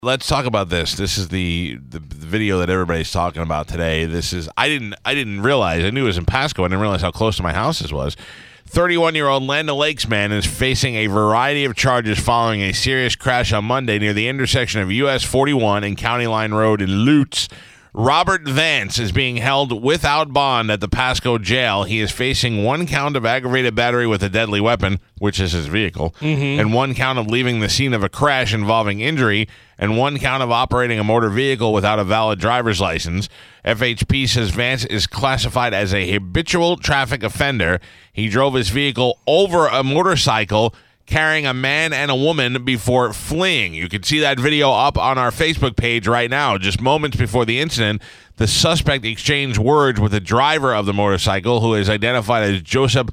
let's talk about this. This is the video that everybody's talking about today. This is I didn't realize. I knew it was in Pasco. I didn't realize how close to my house this was. 31-year-old Land O'Lakes man is facing a variety of charges following a serious crash on Monday near the intersection of US 41 and County Line Road in Lutz. Robert Vance is being held without bond at the Pasco jail. He is facing 1 count of aggravated battery with a deadly weapon, which is his vehicle, and 1 count of leaving the scene of a crash involving injury, and 1 count of operating a motor vehicle without a valid driver's license. FHP says Vance is classified as a habitual traffic offender. He drove his vehicle over a motorcycle carrying a man and a woman before fleeing. You can see that video up on our Facebook page right now. Just moments before the incident, the suspect exchanged words with the driver of the motorcycle, who is identified as Joseph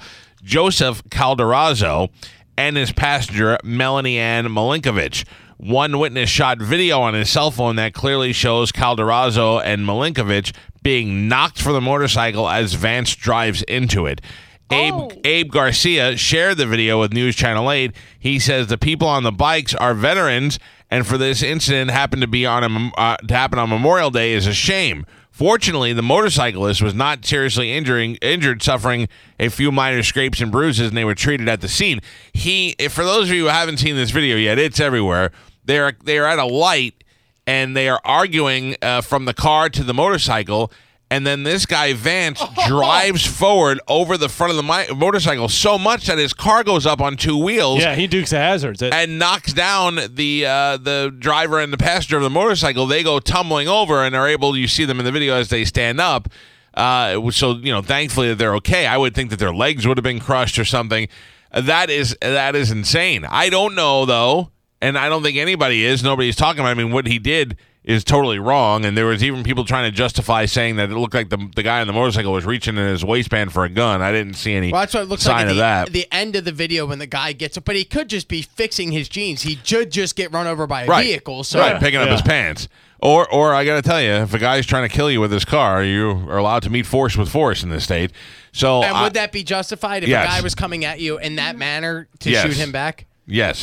Calderazzo, and his passenger, Melanie Ann Milinkovic. One witness shot video on his cell phone that clearly shows Calderazzo and Milinkovic being knocked from the motorcycle as Vance drives into it. Abe Garcia shared the video with News Channel 8. He says the people on the bikes are veterans, and for this incident happen to happen on Memorial Day is a shame. Fortunately, the motorcyclist was not seriously injured, suffering a few minor scrapes and bruises, and they were treated at the scene. For those of you who haven't seen this video yet, it's everywhere. They are at a light, and they are arguing from the car to the motorcycle. And then this guy, Vance, drives forward over the front of the motorcycle so much that his car goes up on 2 wheels. Yeah, he dukes the hazards. And knocks down the driver and the passenger of the motorcycle. They go tumbling over and are able, you see them in the video as they stand up. So, thankfully that they're okay. I would think that their legs would have been crushed or something. That is insane. I don't know, though, and I don't think anybody is. Nobody's talking about it. I mean, what he did is totally wrong, and there was even people trying to justify saying that it looked like the guy on the motorcycle was reaching in his waistband for a gun. I didn't see any that's what it looks sign like of that. The end of the video when the guy gets it, but he could just be fixing his jeans. He should just get run over by a vehicle. So picking up his pants. Or I got to tell you, if a guy's trying to kill you with his car, you are allowed to meet force with force in this state. So, and would that be justified if a guy was coming at you in that manner to shoot him back? Yes,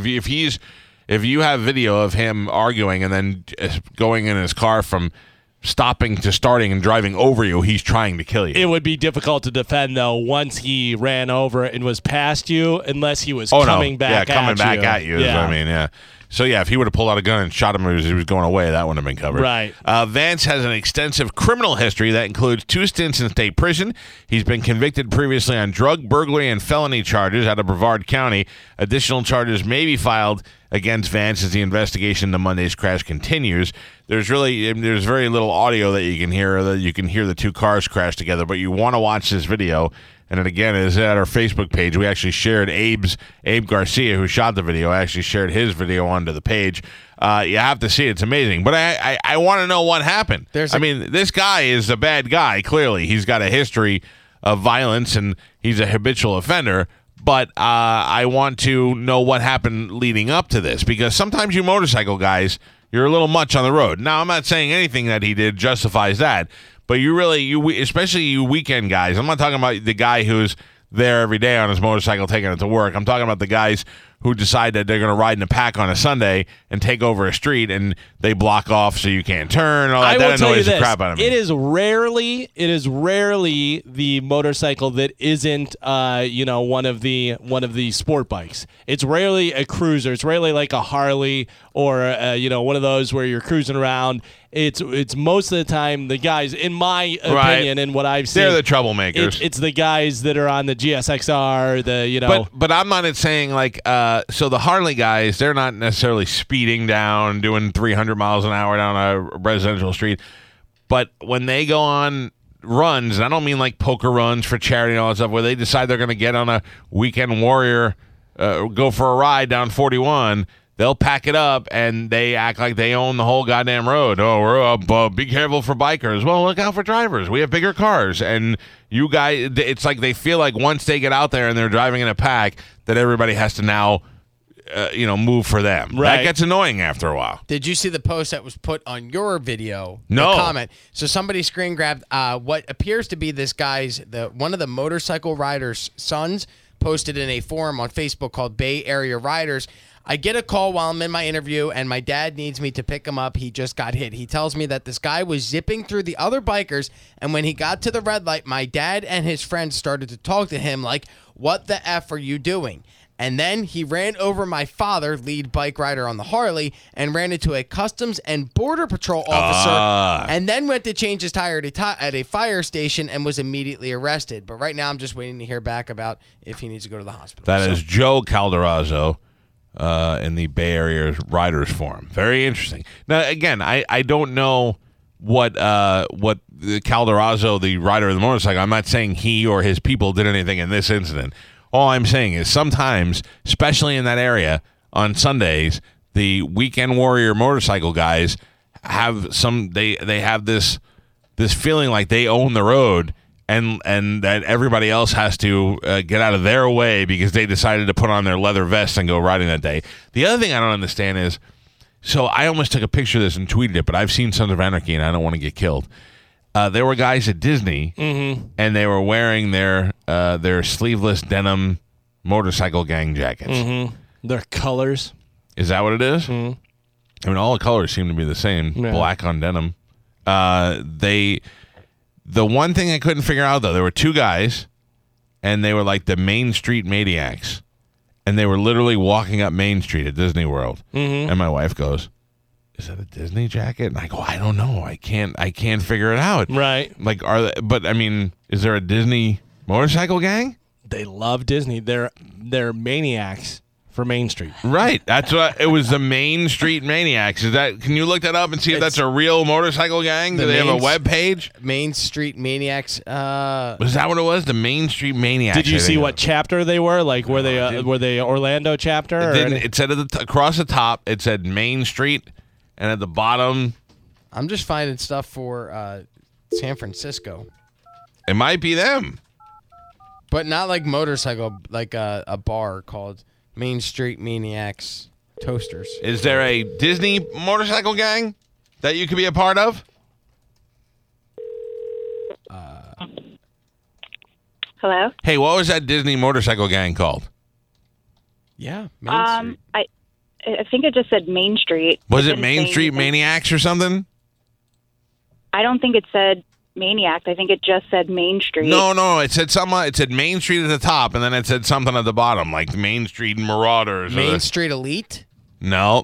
if you have video of him arguing and then going in his car from stopping to starting and driving over you, he's trying to kill you. It would be difficult to defend, though, once he ran over and was past you, unless he was coming back at you. Is what I mean, yeah. So, yeah, if he would have pulled out a gun and shot him as he was going away, that wouldn't have been covered. Right. Vance has an extensive criminal history that includes 2 stints in state prison. He's been convicted previously on drug, burglary, and felony charges out of Brevard County. Additional charges may be filed against Vance as the investigation into Monday's crash continues. There's very little audio that you can hear. That you can hear the 2 cars crash together, but you want to watch this video. And it again is at our Facebook page. We actually shared Abe Garcia, who shot the video, actually shared his video onto the page. You have to see it. It's amazing. But I want to know what happened. This guy is a bad guy, clearly. He's got a history of violence, and he's a habitual offender. But I want to know what happened leading up to this, because sometimes you motorcycle guys, you're a little much on the road. Now, I'm not saying anything that he did justifies that. But especially you weekend guys, I'm not talking about the guy who's there every day on his motorcycle taking it to work. I'm talking about the guys who decide that they're going to ride in a pack on a Sunday and take over a street, and they block off so you can't turn. All that. That annoys the crap out of me. It is rarely the motorcycle that isn't one of the sport bikes. It's rarely a cruiser. It's rarely like a Harley or one of those where you're cruising around. It's most of the time the guys, in my opinion, and what I've seen, they're the troublemakers. It's the guys that are on the GSXR, But I'm not saying like so the Harley guys, they're not necessarily speeding down, doing 300 miles an hour down a residential street. But when they go on runs, and I don't mean like poker runs for charity and all that stuff, where they decide they're going to get on a weekend warrior, go for a ride down 41. They'll pack it up, and they act like they own the whole goddamn road. Oh, we're be careful for bikers. Well, look out for drivers. We have bigger cars. And you guys, it's like they feel like once they get out there and they're driving in a pack, that everybody has to now, move for them. Right. That gets annoying after a while. Did you see the post that was put on your video? No. The comment. So somebody screen grabbed what appears to be this guy's, one of the motorcycle rider's sons, posted in a forum on Facebook called Bay Area Riders. I get a call while I'm in my interview, and my dad needs me to pick him up. He just got hit. He tells me that this guy was zipping through the other bikers, and when he got to the red light, my dad and his friends started to talk to him like, what the F are you doing? And then he ran over my father, lead bike rider on the Harley, and ran into a Customs and Border Patrol officer, and then went to change his tire at a fire station and was immediately arrested. But right now I'm just waiting to hear back about if he needs to go to the hospital. That is Joe Calderazzo in the Bay Area Riders Forum. Very interesting. Now, again, I don't know what the Calderazzo, the rider of the motorcycle, I'm not saying he or his people did anything in this incident. All I'm saying is sometimes, especially in that area, on Sundays, the weekend warrior motorcycle guys have they have this feeling like they own the road and that everybody else has to get out of their way because they decided to put on their leather vest and go riding that day. The other thing I don't understand is, so I almost took a picture of this and tweeted it, but I've seen Sons of Anarchy and I don't want to get killed. There were guys at Disney, and they were wearing their sleeveless denim motorcycle gang jackets. Their colors. Is that what it is? I mean, all the colors seem to be the same, black on denim. The one thing I couldn't figure out, though, there were two guys, and they were like the Main Street Maniacs, and they were literally walking up Main Street at Disney World. And my wife goes, is that a Disney jacket? And I go, I don't know. I can't figure it out. Right. Like, but I mean, is there a Disney motorcycle gang? They love Disney. They're maniacs for Main Street. Right. That's what it was. The Main Street Maniacs. Is that? Can you look that up and see if that's a real motorcycle gang? Do they have a web page? Main Street Maniacs. Was that what it was? The Main Street Maniacs. Did you see what chapter they were? Like, were they Orlando chapter? It said across the top. It said Main Street. And at the bottom, I'm just finding stuff for San Francisco. It might be them. But not like motorcycle, like a bar called Main Street Maniacs Toasters. Is there a Disney motorcycle gang that you could be a part of? Hello? Hey, what was that Disney motorcycle gang called? Yeah, Main Street. I think it just said Main Street. Was it Main Street Maniacs or something? I don't think it said Maniac. I think it just said Main Street. No. It said something. It said Main Street at the top, and then it said something at the bottom, like Main Street Marauders. Main Street Elite? No.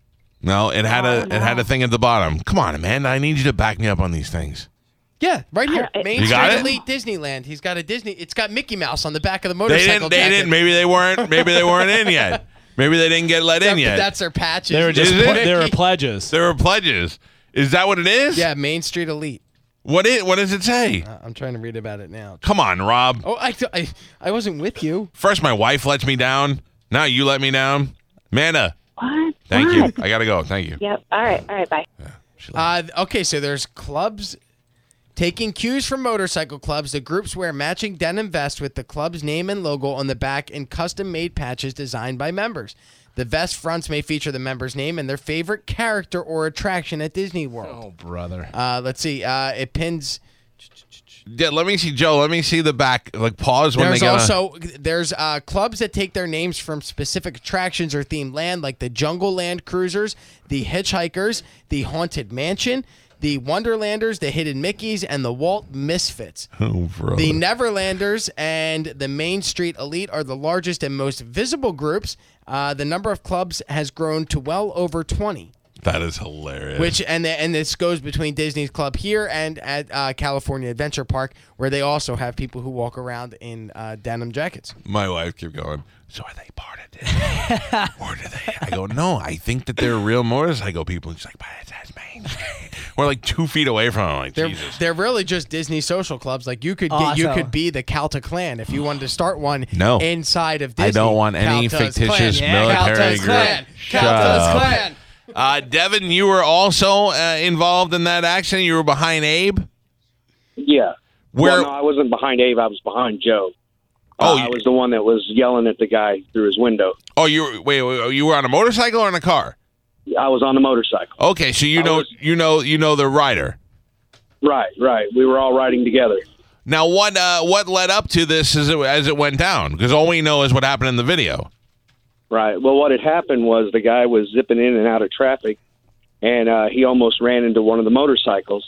It had a thing at the bottom. Come on, Amanda. I need you to back me up on these things. Yeah, right here. Main got Street it? Elite Disneyland. He's got a Disney. It's got Mickey Mouse on the back of the motorcycle. They didn't. Maybe they weren't. Maybe they weren't in yet. Maybe they didn't get let in yet. That's their patches. They were just they were pledges. There were pledges. Is that what it is? Yeah, Main Street Elite. What does it say? I'm trying to read about it now. Come on, Rob. Oh, I wasn't with you. First, my wife lets me down. Now you let me down. Amanda. What? Thank you. I got to go. Thank you. Yep. All right, bye. Okay, so there's clubs taking cues from motorcycle clubs. The groups wear matching denim vests with the club's name and logo on the back and custom-made patches designed by members. The vest fronts may feature the member's name and their favorite character or attraction at Disney World. Oh, brother. Let's see. It pins. Yeah, let me see, Joe. Let me see the back. Like, pause when There's clubs that take their names from specific attractions or themed land, like the Jungle Land Cruisers, the Hitchhikers, the Haunted Mansion, the Wonderlanders, the Hidden Mickeys, and the Walt Misfits. Oh, bro. The Neverlanders and the Main Street Elite are the largest and most visible groups. The number of clubs has grown to well over 20. That is hilarious. And this goes between Disney's club here and at California Adventure Park, where they also have people who walk around in denim jackets. My wife kept going, so are they part of Disney? Or do they? I go, no, I think that they're real motorcycle people. And she's like, but it says Main Street. We're like 2 feet away from them. Like, Jesus. They're really just Disney social clubs. Like you could be the Calta Clan if you wanted to start one inside of Disney. I don't want any fictitious military group. Calta's Clan. Devin, you were also involved in that accident. You were behind Abe? Yeah. No, I wasn't behind Abe. I was behind Joe. I was the one that was yelling at the guy through his window. Oh, you were on a motorcycle or in a car? I was on the motorcycle. Okay, so you know the rider. Right. We were all riding together. Now, what led up to this as it went down? Because all we know is what happened in the video. Right. Well, what had happened was the guy was zipping in and out of traffic, and he almost ran into one of the motorcycles.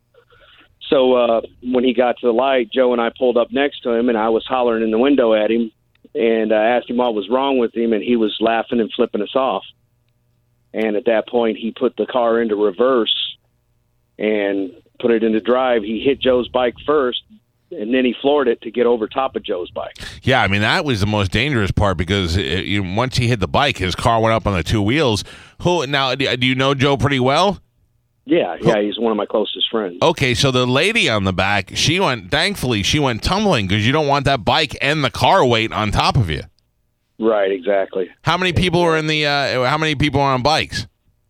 So when he got to the light, Joe and I pulled up next to him, and I was hollering in the window at him and asked him what was wrong with him, and he was laughing and flipping us off. And at that point, he put the car into reverse and put it into drive. He hit Joe's bike first, and then he floored it to get over top of Joe's bike. Yeah, I mean, that was the most dangerous part because once he hit the bike, his car went up on the two wheels. Now, do you know Joe pretty well? Yeah, he's one of my closest friends. Okay, so the lady on the back, thankfully, she went tumbling because you don't want that bike and the car weight on top of you. Right, exactly. How many people were how many people were on bikes?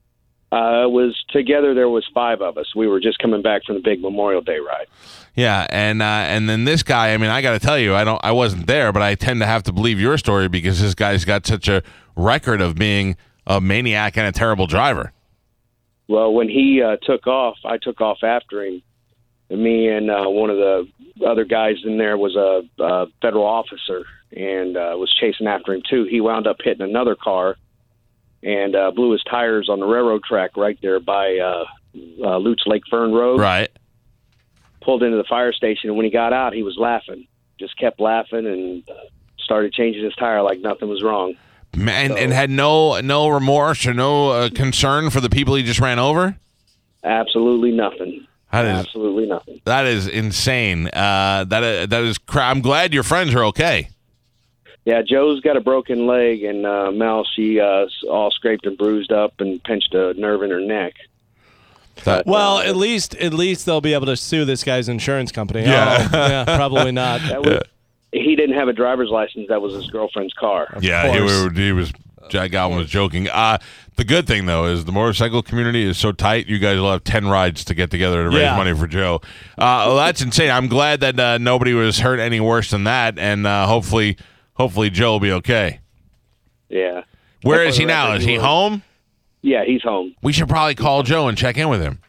Together there was 5 of us. We were just coming back from the big Memorial Day ride. Yeah, and then this guy, I mean, I got to tell you, I wasn't there, but I tend to have to believe your story because this guy's got such a record of being a maniac and a terrible driver. Well, when he took off, I took off after him. Me and one of the other guys in there was a federal officer and was chasing after him, too. He wound up hitting another car and blew his tires on the railroad track right there by Lutz Lake Fern Road. Right. Pulled into the fire station, and when he got out, he was laughing. Just kept laughing and started changing his tire like nothing was wrong. And had no remorse or no concern for the people he just ran over? Absolutely nothing. Absolutely nothing. That is insane. That is. I'm glad your friends are okay. Yeah, Joe's got a broken leg, and Mel, she all scraped and bruised up and pinched a nerve in her neck. Well, at least they'll be able to sue this guy's insurance company. Yeah, yeah, probably not. He didn't have a driver's license. That was his girlfriend's car. Yeah, he was. Jack Galvin was joking. The good thing, though, is the motorcycle community is so tight, you guys will have 10 rides to get together to raise money for Joe. Well, that's insane. I'm glad that nobody was hurt any worse than that, and hopefully Joe will be okay. Yeah. Where is he now? Is he home? Yeah, he's home. We should probably call Joe and check in with him.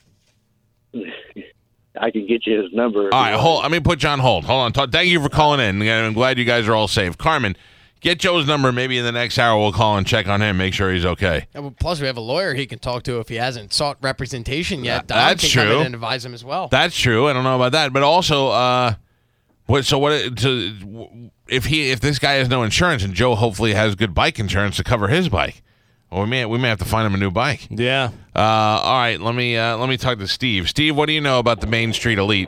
I can get you his number. All right, let me put you on hold. Hold on. Thank you for calling in. I'm glad you guys are all safe. Carmen, get Joe's number. Maybe in the next hour we'll call and check on him, make sure he's okay. Plus, we have a lawyer he can talk to if he hasn't sought representation yet. Don That's can true. come in and advise him as well. That's true. I don't know about that, but also, if this guy has no insurance and Joe hopefully has good bike insurance to cover his bike, well, we may have to find him a new bike. Yeah. All right. Let me talk to Steve. Steve, what do you know about the Main Street Elite?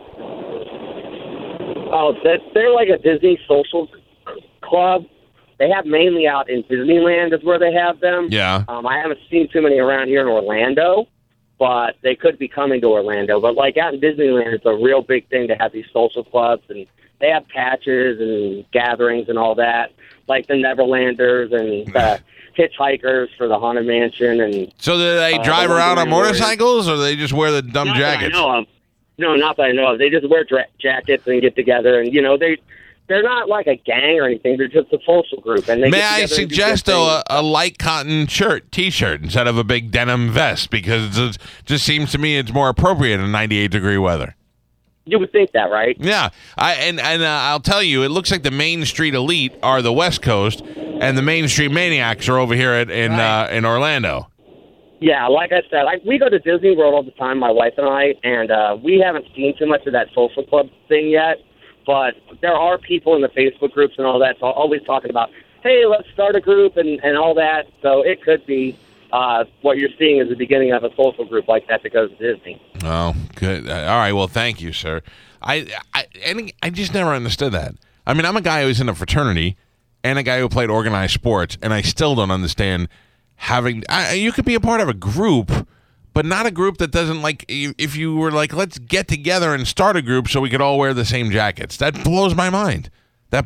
Oh, they're like a Disney social club. They have mainly out in Disneyland is where they have them. Yeah. I haven't seen too many around here in Orlando, but they could be coming to Orlando. But like out in Disneyland, it's a real big thing to have these social clubs, and they have patches and gatherings and all that, like the Neverlanders and the hitchhikers for the Haunted Mansion. And so do they drive around on motorcycles, or do they just wear the dumb jackets? That I know of. No, not that I know of. They just wear jackets and get together, and they're not like a gang or anything. They're just a social group. And may I suggest, though, a light cotton T-shirt instead of a big denim vest, because it just seems to me it's more appropriate in 98-degree weather. You would think that, right? Yeah. I'll tell you, it looks like the Main Street Elite are the West Coast, and the Main Street Maniacs are over here in Orlando. Yeah, like I said, we go to Disney World all the time, my wife and I, and we haven't seen too much of that social club thing yet. But there are people in the Facebook groups and all that, so always talking about, hey, let's start a group and all that. So it could be what you're seeing is the beginning of a social group like that goes to Disney. Oh, good. All right. Well, thank you, sir. I just never understood that. I mean, I'm a guy who's in a fraternity and a guy who played organized sports, and I still don't understand you could be a part of a group, but not a group that doesn't, like, if you were like, let's get together and start a group so we could all wear the same jackets. That blows my mind. I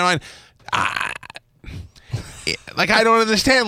don't understand.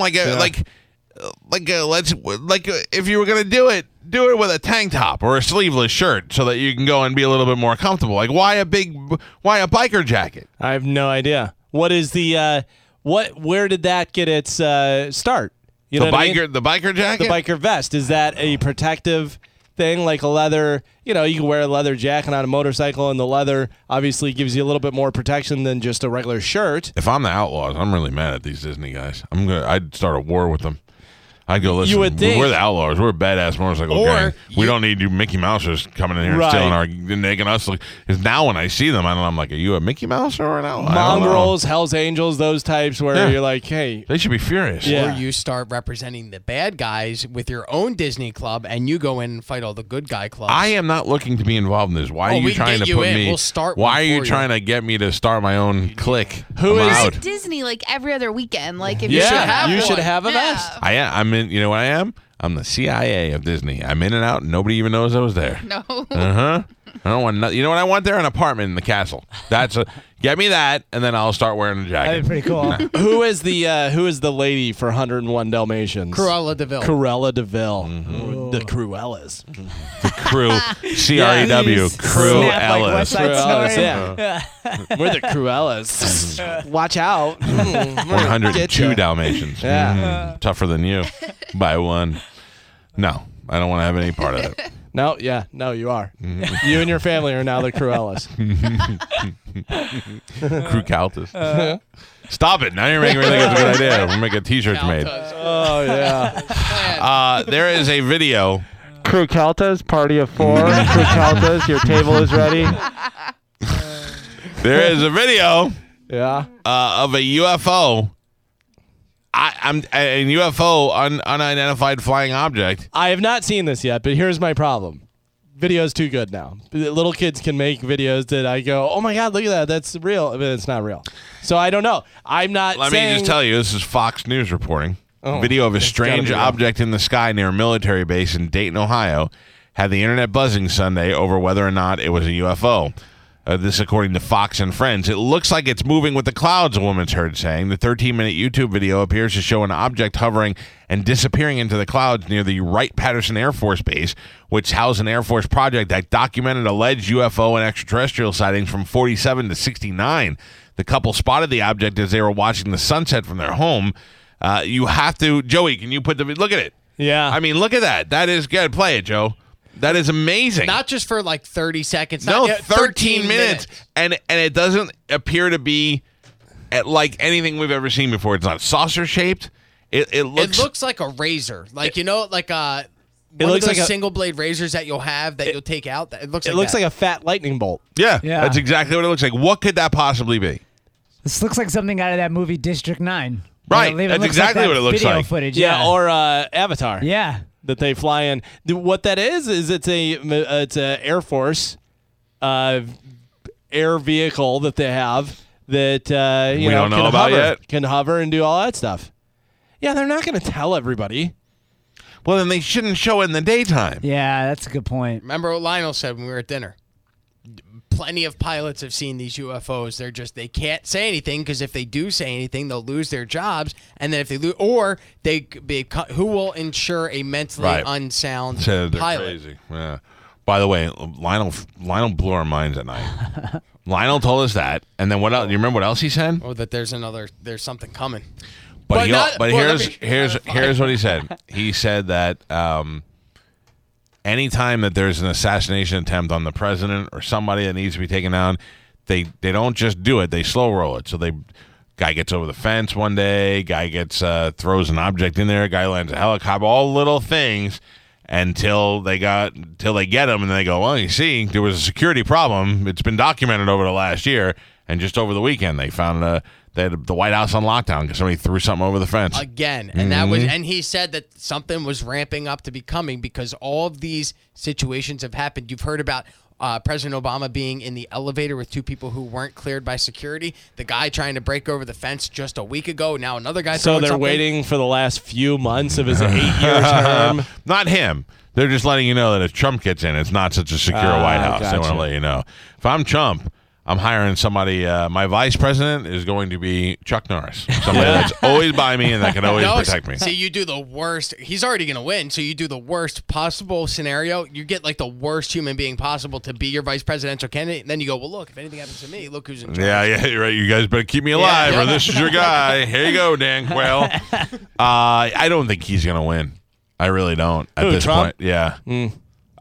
If you were going to do it with a tank top or a sleeveless shirt so that you can go and be a little bit more comfortable. Like, why a biker jacket? I have no idea. What is where did that get its start? You know the biker jacket? The biker vest. Is that a protective thing? thing, like a leather. You know, you can wear a leather jacket on a motorcycle, and the leather obviously gives you a little bit more protection than just a regular shirt. If I'm the Outlaws, I'm really mad at these Disney guys. I'd start a war with them. I'd go, listen, You would think. we're the Outlaws. We're a badass motorcycle Or gang. We don't need you Mickey Mousers coming in here and Right. stealing our, making us look. Because now when I see them, I'm like, are you a Mickey Mouse or an outlaw? I don't know. Mongrels, Hell's Angels, those types where Yeah. you're like, hey, They should be furious. Yeah. Or you start representing the bad guys with your own Disney club, and you go in and fight all the good guy clubs. I am not looking to be involved in this. Why Oh, are you we can trying get to you put in. me? We'll start why one are you for you. trying to get me to start my own clique? Who I'm is- out. At Disney like every other weekend. Like if yeah, you you should should have have a Yeah. vest. I'm in. You know what I am? I'm the CIA of Disney. I'm in and out. And nobody even knows I was there. No. I don't want nothing. You know what I want there? An apartment in the castle. Get me that, and then I'll start wearing a That'd jacket. be pretty cool. Who is the lady for 101 Dalmatians? Cruella DeVille. Cruella DeVille. Mm-hmm. The Cruellas. Crew, CREW, Crew Snap like Ellis. West Side Cruellas, Story. yeah. We're the Cruellas. Watch out. 102 Get ya. Dalmatians. Yeah. Tougher than you by one. No, I don't want to have any part of it. No, you are. Mm-hmm. You and your family are now the Cruellas. Crew Caltus. Stop it. Now you're making me think it's a good idea. We'll make a t-shirt made. Oh, yeah. There is a video. Crew Caltas, party of 4. Crew Caltas, your table is ready. There is a video Yeah. of a UFO. I'm a UFO, unidentified flying object. I have not seen this yet, but here's my problem. Video's too good now. Little kids can make videos that I go, oh my God, look at that. That's real. But it's not real. So I don't know. I'm not Let saying... me just tell you, this is Fox News reporting. Oh, Video of a it's strange gotta be real. object in the sky near a military base in Dayton, Ohio, had the internet buzzing Sunday over whether or not it was a UFO. This according to Fox and Friends. It looks like it's moving with the clouds, a woman's heard saying. The 13-minute YouTube video appears to show an object hovering and disappearing into the clouds near the Wright-Patterson Air Force Base, which housed an Air Force project that documented alleged UFO and extraterrestrial sightings from 47 to 69. The couple spotted the object as they were watching the sunset from their home. You have to... Joey, can you put the... Look at it. Yeah. I mean, look at that. That is good. Play it, Joe. That is amazing. Not just for like 30 seconds. No, not, 13 minutes. And it doesn't appear to be like anything we've ever seen before. It's not saucer shaped. It looks like a razor. Like, like one looks of like those a- single blade razors that you'll have that you'll take out. It looks it like looks that. like a fat lightning bolt. yeah, Yeah. that's exactly what it looks like. What could that possibly be? This looks like something out of that movie District 9. Right, It even that's looks exactly like that what it looks video like. Footage. Yeah, or Avatar. yeah. That they fly in. What that is it's a Air Force air vehicle that they have that We don't know can about hover, yet. can hover and do all that stuff. Yeah, they're not going to tell everybody. Well, then they shouldn't show it in the daytime. Yeah, that's a good point. Remember what Lionel said when we were at dinner? Plenty of pilots have seen these UFOs. They can't say anything because if they do say anything, they'll lose their jobs. And then if they lose, or who will insure a mentally Right. unsound Said they're pilot? crazy. Yeah. By the way, Lionel blew our minds at night. Lionel told us that, and then what else? You remember what else he said? Or that there's something coming. But not- well, let me here's what he said. He said that anytime that there's an assassination attempt on the president or somebody that needs to be taken down, they don't just do it; they slow roll it. So guy gets over the fence one day, guy gets throws an object in there, guy lands a helicopter, all little things until they get him, and they go, well, you see, there was a security problem. It's been documented over the last year, and just over the weekend they found they had the White House on lockdown because somebody threw something over the fence. Again, and that was, and he said that something was ramping up to be coming because all of these situations have happened. You've heard about President Obama being in the elevator with two people who weren't cleared by security. The guy trying to break over the fence just a week ago. Now another guy. So throwing they're something. waiting for the last few months of his 8-year term. Not him. They're just letting you know that if Trump gets in, it's not such a secure White House. They want to gotcha. let you know. If I'm Trump, I'm hiring somebody. My vice president is going to be Chuck Norris. Somebody that's always by me and that can always protect me. See, you do the worst. He's already going to win, so you do the worst possible scenario. You get like the worst human being possible to be your vice presidential candidate. And then you go, well, look, if anything happens to me, look who's in charge. Yeah, you're right. You guys better keep me alive, or this is your guy. Here you go, Dan Quayle. I don't think he's going to win. I really don't at Who, this Trump? point. Yeah.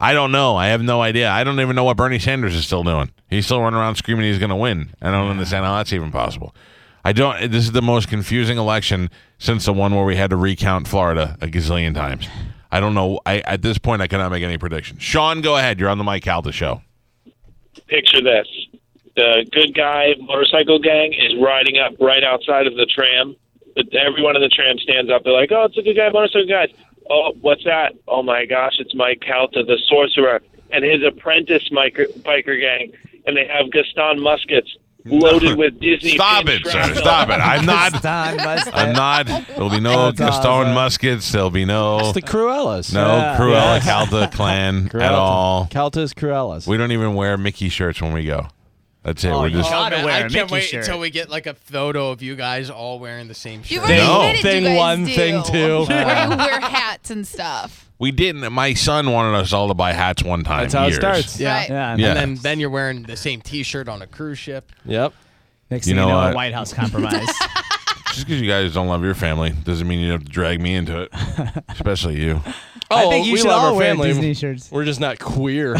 I don't know. I have no idea. I don't even know what Bernie Sanders is still doing. He's still running around screaming he's going to win. I don't understand how that's even possible. This is the most confusing election since the one where we had to recount Florida a gazillion times. I don't know. At this point, I cannot make any predictions. Sean, go ahead. You're on the Mike Calta show. Picture this. The good guy motorcycle gang is riding up right outside of the tram. Everyone in the tram stands up. They're like, oh, it's a good guy motorcycle guy. Oh, what's that? Oh, my gosh, it's Mike Calta, the sorcerer, and his apprentice biker gang. And they have Gaston muskets loaded with Disney. Stop it, sir. Stop it. I'm not. There'll be no Gaston muskets. There'll be no. It's the Cruellas. No Cruella Calta clan at all. Calta's Cruellas. We don't even wear Mickey shirts when we go. That's it. We're just. I can't wait until we get like a photo of you guys all wearing the same shirt. You've already admitted Thing you guys one, do. thing two. Where you wear hats and stuff. We didn't. My son wanted us all to buy hats one time. That's how years. it starts. Yeah. Right. Yeah. Yeah. And then you're wearing the same T-shirt on a cruise ship. Yep. Next You thing you know know, what? a White House compromise. Just because you guys don't love your family doesn't mean you have to drag me into it. Especially you. I think you we should love all our wear family. Disney shirts. We're just not queer.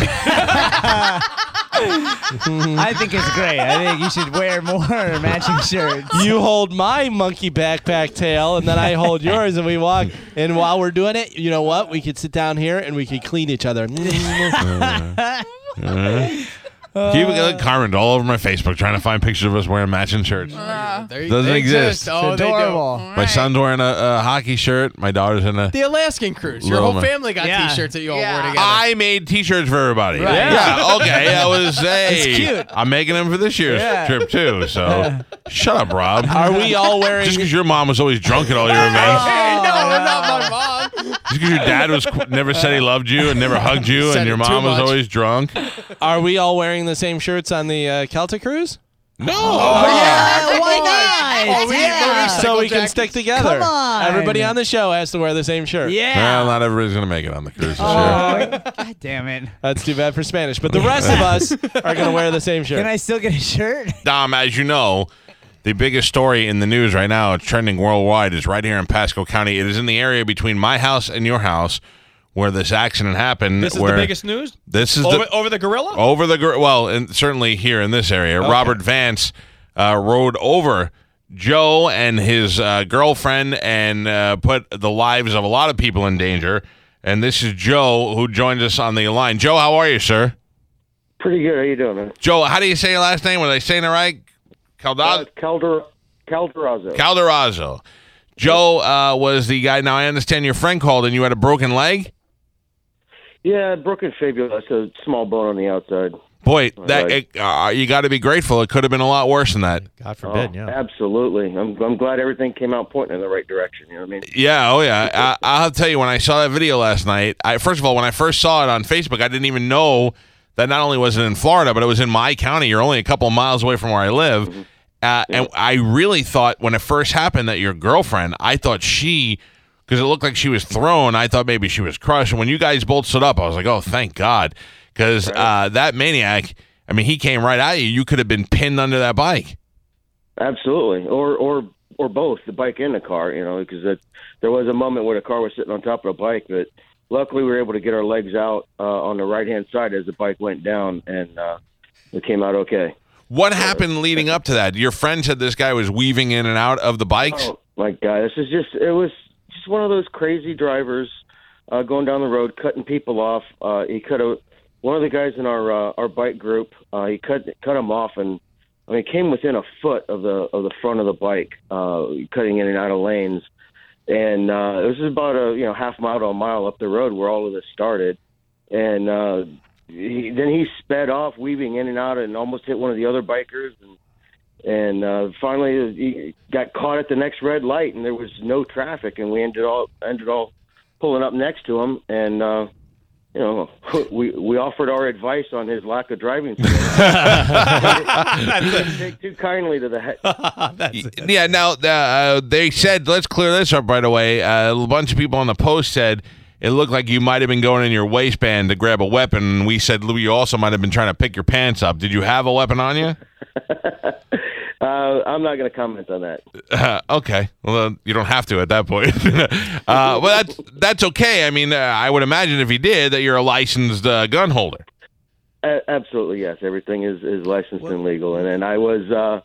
I think it's great. I think you should wear more matching shirts. You hold my monkey backpack tail, and then I hold yours, and we walk. And while we're doing it, you know what? We could sit down here, and we could clean each other. Carmen all over my Facebook trying to find pictures of us wearing matching shirts. They Doesn't exist. Oh, It's they do. adorable. My son's wearing a hockey shirt. My daughter's in a. The Alaskan cruise. Your Little whole man. family got Yeah. T-shirts that you all Yeah. wore together. I made T-shirts for everybody. Right. Yeah. Okay. That was. Hey, It's cute. I'm making them for this year's Yeah. trip too. So, shut up, Rob. Are we all wearing? Just because your mom was always drunk at all your events. Hey, no, not my mom. Just because your dad never said he loved you and never hugged you, Said and your it too mom was much. always drunk. Are we all wearing the same shirts on the Celtic cruise? No. Why not? Oh, we need motorcycle So we can jackets. stick together. Come on. Everybody on the show has to wear the same shirt. Yeah. Well, not everybody's gonna make it on the cruise this year. God damn it. That's too bad for Spanish. But the rest of us are going to wear the same shirt. Can I still get a shirt? Dom, as you know, the biggest story in the news right now, it's trending worldwide, is right here in Pasco County. It is in the area between my house and your house where this accident happened. This is where the biggest news? This is Over the gorilla? over the well, and certainly here in this area. Robert Vance rode over Joe and his girlfriend and put the lives of a lot of people in danger. And this is Joe who joins us on the line. Joe, how are you, sir? Pretty good. How you doing, man? Joe, how do you say your last name? Was I saying it right? Calderazzo. Calderazzo. Joe was the guy. Now, I understand your friend called and you had a broken leg? Yeah, broken fibula. That's a small bone on the outside. Boy, Right. you got to be grateful. It could have been a lot worse than that. God forbid, yeah. Absolutely. I'm glad everything came out pointing in the right direction. You know what I mean? Yeah, oh yeah. I'll tell you, when I saw that video last night, first of all, when I first saw it on Facebook, I didn't even know that not only was it in Florida, but it was in my county. You're only a couple of miles away from where I live. Mm-hmm. And I really thought when it first happened that your girlfriend, I thought because it looked like she was thrown, I thought maybe she was crushed. And when you guys both stood up, I was like, oh, thank God. Because that maniac, I mean, he came right at you. You could have been pinned under that bike. Absolutely. Or both, the bike and the car, you know, because there was a moment where the car was sitting on top of the bike, but luckily we were able to get our legs out on the right-hand side as the bike went down, and it came out okay. What happened leading up to that? Your friend said this guy was weaving in and out of the bikes? Oh, my God. It was just one of those crazy drivers going down the road, cutting people off. He could have, one of the guys in our bike group, he cut him off, and I mean, came within a foot of the front of the bike, cutting in and out of lanes. And this is about a half mile to a mile up the road where all of this started. And then he sped off, weaving in and out, and almost hit one of the other bikers. And finally, he got caught at the next red light, and there was no traffic, and we ended all pulling up next to him. And we offered our advice on his lack of driving skills. He didn't take too kindly to that. Yeah, now they said, let's clear this up right away. A bunch of people on the post said it looked like you might have been going in your waistband to grab a weapon. And we said you also might have been trying to pick your pants up. Did you have a weapon on you? I'm not going to comment on that. Okay. Well, you don't have to at that point. Well, that's okay. I mean, I would imagine if you did that you're a licensed gun holder. Absolutely, yes. Everything is licensed and legal. And then I was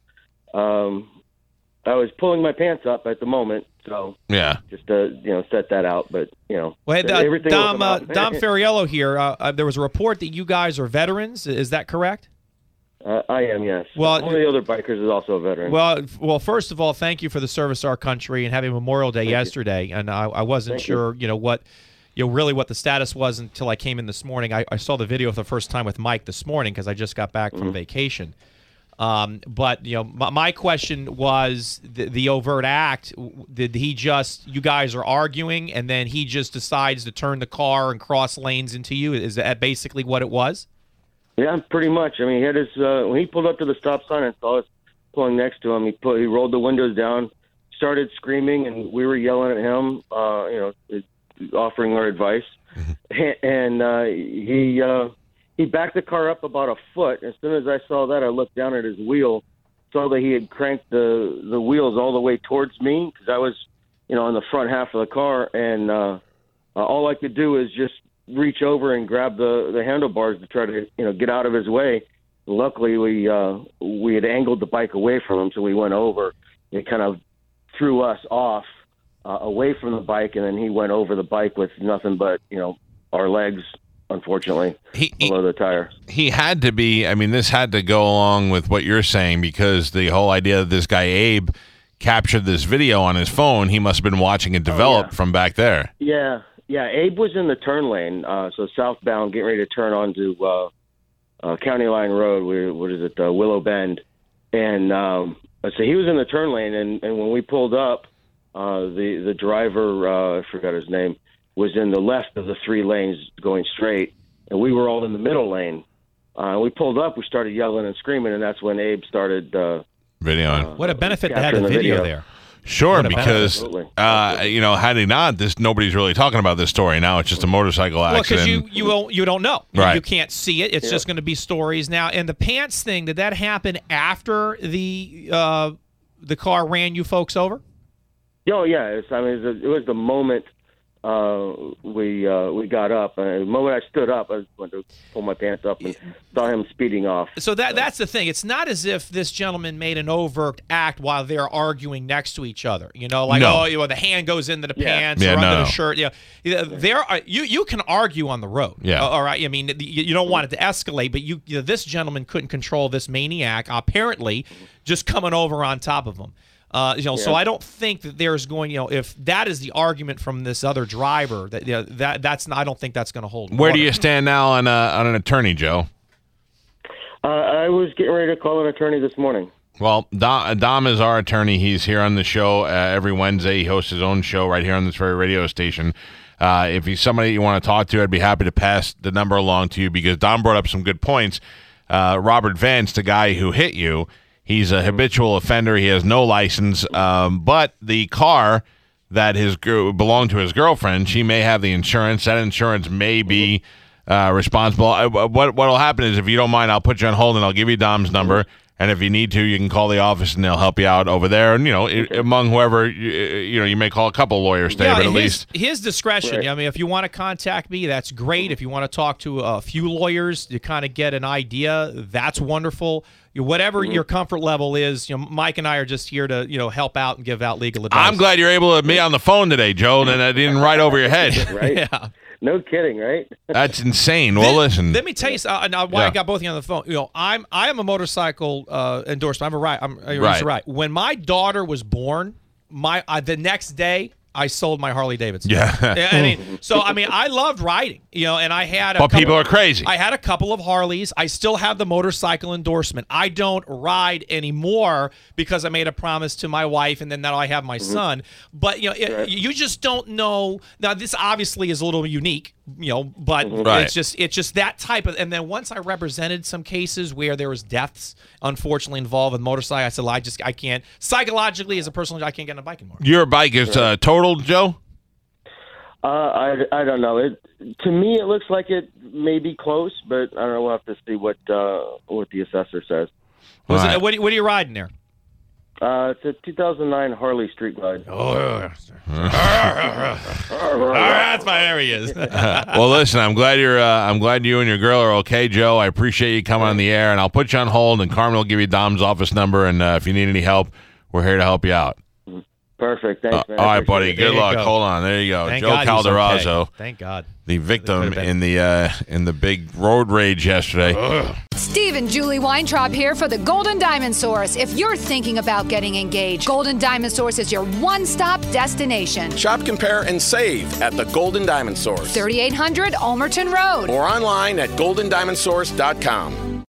pulling my pants up at the moment, so yeah, just to set that out. But Well, everything. Dom Ferriello here. There was a report that you guys are veterans. Is that correct? I am, yes. Well, one of the other bikers is also a veteran. Well, first of all, thank you for the service to our country and having Memorial Day yesterday. And I wasn't sure, what the status was until I came in this morning. I saw the video for the first time with Mike this morning because I just got back from vacation. But my question was the overt act. Did he just? You guys are arguing, and then he just decides to turn the car and cross lanes into you? Is that basically what it was? Yeah, pretty much. I mean, he had his when he pulled up to the stop sign and saw us pulling next to him. He rolled the windows down, started screaming, and we were yelling at him. Offering our advice, and he backed the car up about a foot. As soon as I saw that, I looked down at his wheel, saw that he had cranked the wheels all the way towards me because I was, in the front half of the car, and all I could do is just reach over and grab the handlebars to try to get out of his way. Luckily, we had angled the bike away from him, so we went over. It kind of threw us off away from the bike, and then he went over the bike with nothing but our legs, unfortunately, below the tire. He had to be. I mean, this had to go along with what you're saying because the whole idea that this guy Abe captured this video on his phone, he must have been watching it develop from back there. Yeah. Abe was in the turn lane, so southbound, getting ready to turn onto County Line Road. What is it, Willow Bend? And so he was in the turn lane, and when we pulled up, the driver, I forgot his name, was in the left of the three lanes going straight, and we were all in the middle lane. We pulled up, we started yelling and screaming, and that's when Abe started videoing. What a benefit to have the video there. Sure, because had he not, nobody's really talking about this story now. It's just a motorcycle accident. Well, because you don't know, right? You can't see it. It's just going to be stories now. And the pants thing, did that happen after the car ran you folks over? Oh yeah, it was the moment we got up. The moment I stood up, I went to pull my pants up and saw him speeding off. So that's the thing. It's not as if this gentleman made an overt act while they're arguing next to each other. The hand goes into the pants or under the shirt. You can argue on the road. Yeah. All right. I mean, you don't want it to escalate, but this gentleman couldn't control this maniac apparently just coming over on top of him. So I don't think that there's going, if that is the argument from this other driver, that's not, I don't think that's going to hold. Where do you stand now on an attorney, Joe? I was getting ready to call an attorney this morning. Well, Dom is our attorney. He's here on the show every Wednesday. He hosts his own show right here on this very radio station. If he's somebody you want to talk to, I'd be happy to pass the number along to you because Dom brought up some good points. Robert Vance, the guy who hit you, he's a habitual offender. He has no license, but the car that belonged to his girlfriend, she may have the insurance. That insurance may be responsible. What will happen is, if you don't mind, I'll put you on hold and I'll give you Dom's number. And if you need to, you can call the office and they'll help you out over there. And, among whoever, you may call a couple lawyers today, but at least. His discretion. Right. I mean, if you want to contact me, that's great. If you want to talk to a few lawyers to kind of get an idea, that's wonderful. Whatever your comfort level is, Mike and I are just here to, help out and give out legal advice. I'm glad you're able to be on the phone today, Joe, and I didn't write over your head. Right? Yeah. No kidding, right? That's insane. Well, listen. Let me tell you why I got both of you on the phone. I am a motorcycle endorsement. I'm a right. When my daughter was born, the next day I sold my Harley Davidson. Yeah. I loved riding, and I had people are crazy. I had a couple of Harleys. I still have the motorcycle endorsement. I don't ride anymore because I made a promise to my wife, and then now I have my son. But, you just don't know. Now, this obviously is a little unique, but it's just that type of, and then once I represented some cases where there was deaths, unfortunately, involved with motorcycle, I said, I can't, psychologically, as a person, I can't get on a bike anymore. Your bike is totaled, Joe? I don't know. To me, it looks like it may be close, but I don't know. We'll have to see what the assessor says. What are you riding there? It's a 2009 Harley Street Glide. That's my areas. Well, listen, I'm glad you and your girl are okay, Joe. I appreciate you coming on the air, and I'll put you on hold, and Carmen will give you Dom's office number, and if you need any help, we're here to help you out. Perfect. Thanks, man. All right, buddy. Good luck. Go. Hold on. There you go. Thank Joe God Calderazzo. Okay. Thank God. The victim in the big road rage yesterday. Steve and Julie Weintraub here for the Golden Diamond Source. If you're thinking about getting engaged, Golden Diamond Source is your one-stop destination. Shop, compare, and save at the Golden Diamond Source. 3800 Ulmerton Road. Or online at goldendiamondsource.com.